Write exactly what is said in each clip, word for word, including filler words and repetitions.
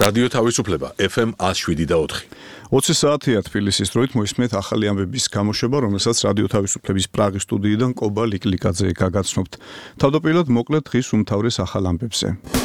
რადიო თავისუფლება ეფ ემ one oh seven და four. ოცი საათია თბილისის დროით მოისმენთ ახალი ამბების გამოშვება, რომელსაც რადიო თავისუფლების პრაღის სტუდიიდან კობა ლიკლიკაძე გაგაცნობთ. თავდაპირველად მოკლედ დღის უმთავრეს ახალ ამბებზე.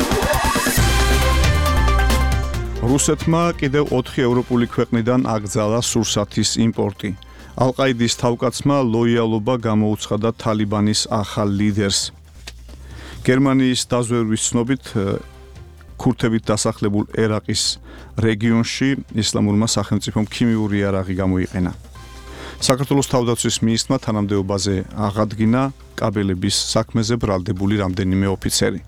რუსეთმა კიდევ ოთხი ევროპული ქვეყნიდან აკრძალა სურსათის იმპორტი. ალ-ყაიდის თავკაცმა ლოიალობა გამოუცხადა თალიბანის ახალ ლიდერს. გერმანიის დაზვერვის ცნობით ქურთებით დასახლებულ ერაყის რეგიონში ისლამურმა სახელმწიფომ ქიმიური იარაღი გამოიყენა. საქართველოს თავდაცვის მინისტრმა თანამდებობაზე აღადგინა კაბელების საქმეზე ბრალდებული რამდენიმე ოფიცერი.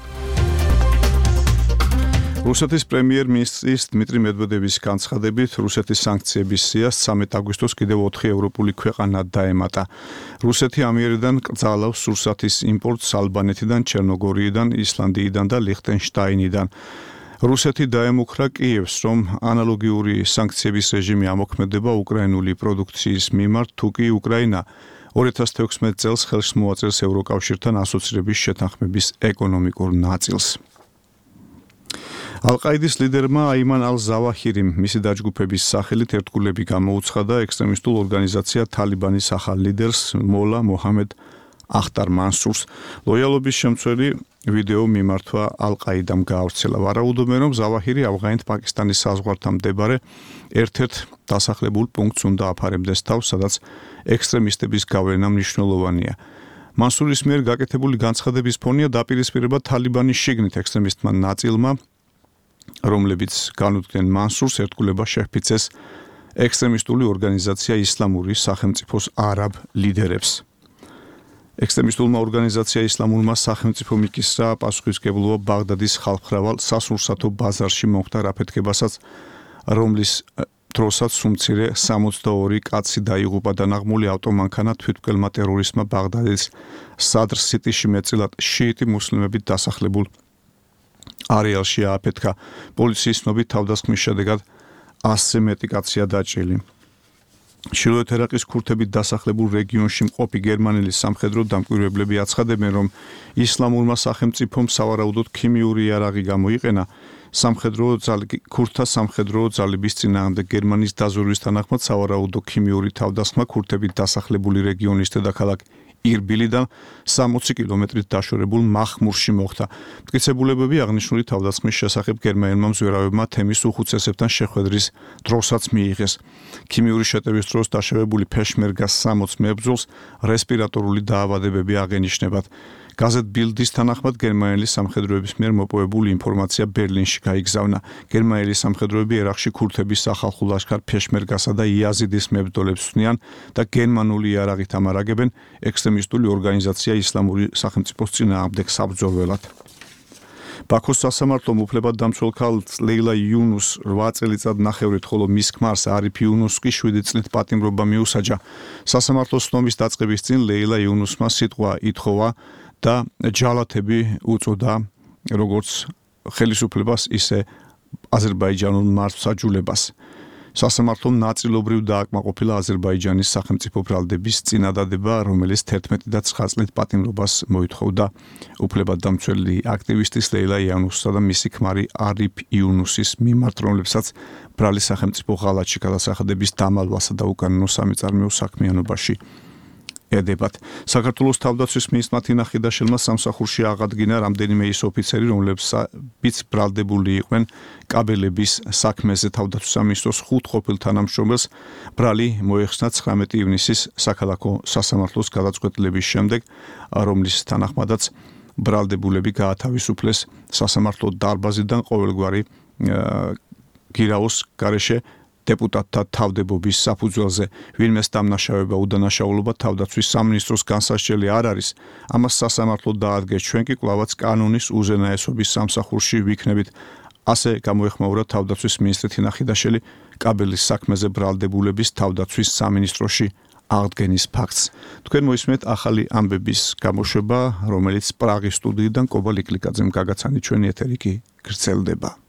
რუსეთის პრემიერ-მინისტრის დმიტრი მედვედევის განცხადებით, რუსეთის სანქციების სიას ცამეტ აგვისტოს კიდევ ოთხი ევროპული ქვეყანა დაემატა. რუსეთი ამიერიდან კრძალავს სურსათის იმპორტს ალბანეთიდან, ჩერნოგორიიდან, ისლანდიიდან და ლიხტენშტაინიდან. რუსეთი დაემუქრა კიევს, რომ ანალოგიური სანქციების რეჟიმი ამოქმედება უკრაინული პროდუქციის მიმართ, თუ კი უკრაინა ორი ათას თექვსმეტ წელს ხელს მოაწერს ევროკავშირთან ასოცირების შეთანხმების ეკონომიკურ ნაწილს. ალ-ყაიდის ლიდერმა აიმან ალ-ზავაჰირიმ მისი დაჯგუფების სახელით ერთგულები გამოუცხადა ექსტრემისტულ ორგანიზაცია თალიბანის ახალ ლიდერს მოლა მოჰამედ ახტარ მანსურს. ლოიალობის შემცველი ვიდეო მიმართვა ალ-ყაიდამ გაავრცელა. ვარაუდობენ, რომ ზავაჰირი ავღანეთ პაკისტანის საზღვართან მდებარე ერთ-ერთ დასახლებულ პუნქტს უნდა აფარებდეს თავს, სადაც ექსტრემისტების გავლენა მნიშვნელოვანია. მანსურის მიერ გაკეთებული განცხადების ფონია დაპირისპირება თალიბანის შიგნით ექსტრემისტმა ნაწილმა, რომლებიც განუდგნენ მანსურს ერთგულება შეჰფიცეს ექსტრემისტული ორგანიზაცია ისლამური სახელმწიფოს არაბ ლიდერებს. ექსტრემისტულმა ორგანიზაცია ისლამურმა სახელმწიფომ იკისრა პასუხისმგებლობა ბაღდადის ხალხმრავალ სასურსათო ბაზარში მომხდარ აფეთქებასაც, რომლის დროსაც უმცირე სამოცდაორი კაცი დაიღუპა და ნაღმული ავტომანქანა თვითმკვლელმა ტერორისტმა ბაღდადის სადრ სიტიში მეტწილად შიიტი მუსლიმებით დასახლებულ არეალში ააფეთქა. პოლიციის ცნობით თავდასხმის შედეგად ასზე მეტი კაცია დაჭრილი. ჩრდილოეთ ერაყის ქურთებით დასახლებულ რეგიონში მყოფი გერმანელი სამხედრო დამკვირვებლები აცხადებენ, რომ ისლამურმა სახელმწიფომ სავარაუდოდ ქიმიური იარაღი გამოიყენა სამხედრო ქურთთა სამხედრო ძალების წინააღმდეგ. გერმანიის დაზვერვის თანახმად სავარაუდო ქიმიური თავდასხმა ქურთებით დასახლებული რეგიონის დედაქალაქ ირბილიდან სამოცი კილომეტრით დაშორებულ მახმურში მოხდა. მტკიცებულებები აღნიშნული თავდასხმის შესახებ გერმანელმა მზვერავებმა თემის უხუცესებთან შეხვედრის დროსაც მიიღეს. ქიმიური შეტევის დროს დაშავებული ფეშმერგას სამოც მებრძოლს რესპირატორული დაავადებები აღენიშნებათ. გაზეთ ბილდის თანახმად გერმანელი სამხედროების მიერ მოპოვებული ინფორმაცია ბერლინში გაიგზავნა. გერმანელი სამხედროები ერაყში ქურთების სახალხო ლაშქარ ფეშმერგასა და იაზიდის მებრძოლებს ცვნიან და გერმანული იარაღით ამარაგებენ ექსტრემისტული ორგანიზაცია ისლამური სახელმწიფოს წინააღმდეგ საბრძოლველად. ბაქოს სასამართლომ უფლებადდამცველ ქალს ლეილა იუნუს რვა წელიწად ნახევრით, ხოლო მის ქმარს არიფ იუნუსს კი შვიდი წლით პატიმრობა მიუსაჯა. სასამართლოს ცნობის დაწყების წინ ლეილა იუნუსმა სიტყვა ითხოვა და ჯალათები უწოდა როგორც ხელისუფლებას, ისე აზერბაიჯანულ მართლმსაჯულებას. სასამართლომ ნაწილობრივ დააკმაყოფილა აზერბაიჯანის სახელმწიფო ბრალდების წინადადება, რომელიც თერთმეტი და ცხრა წლით პატიმრობას მოითხოვდა. უფლებადდამცველი აქტივისტის ლეილა იუნუსსა და მისი ქმარი არიფ იუნუსის მიმართ, რომლებსაც ბრალის სახელმწიფო ღალატში გადასახადების დამალვასა და უკანონო სამიწარმეო საქმიანობაში ედებათ. საქართველოს თავდაცვის მინისტრმა თინა ხიდაშელმა სამსახურში აღადგინა რამდენიმე ის ოფიცერი, რომლებიც ბრალდებული იყვნენ კაბელების საქმეზე. თავდაცვის სამინისტროს ხუთ ყოფილ თანამშრომელს ბრალი მოეხსნა ცხრამეტი ივნისის საქალაქო სასამართლოს გადაწყვეტილების შემდეგ, რომლის თანახმადაც ბრალდებულები გაათავისუფლეს სასამართლო დარბაზიდან ყოველგვარი გირაოს გარეშე დეპუტატთა თავდებობის საფუძველზე. ვინმეს დამნაშავება უდანაშაულობა თავდაცვის სამინისტროს განსასჯელი არ არის. ამას სასამართლო დაადგეს, ჩვენ კი კვლავაც კანონის უზენაესობის სამსახურში ვიქნებით. ასე გამოეხმაურა თავდაცვის მინისტრი თინა ხიდაშელი კაბელის საქმეზე ბრალდებულების თავდაცვის სამინისტროში აღდგენის ფაქტს. თქვენ მოისმენთ ახალი ამბების გამოშვება, რომელიც პრაღის სტუდიიდან კობა ლიკლიკაძემ გაგაცანი, ჩვენი ეთერი კი გრძელდება.